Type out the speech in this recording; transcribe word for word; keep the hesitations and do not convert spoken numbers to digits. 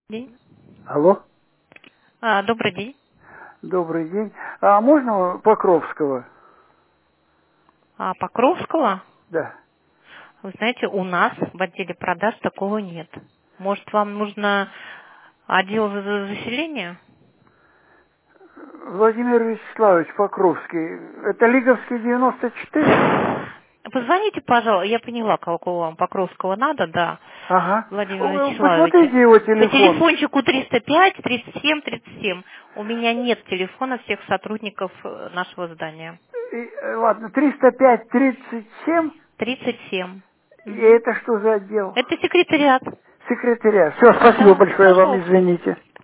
День. Алло, А, добрый день. добрый день. А можно Покровского? А, Покровского? Да. Вы знаете, у нас в отделе продаж такого нет. Может, вам нужно отдел за- за- заселения? Владимир Вячеславович Покровский. Это Лиговский девяносто четыре? Позвоните, пожалуйста. Я поняла, кого вам Покровского надо, да, Ага. Владимир О, Вячеславович. посмотрите его По телефон. телефончику триста пять тридцать семь тридцать семь. У меня нет телефона всех сотрудников э, нашего здания. И, э, ладно, триста пять тридцать семь. тридцать семь. И Мгм. это что за отдел? Это секретариат. Секретаря. Все, спасибо Да, большое вам, пожалуйста. извините.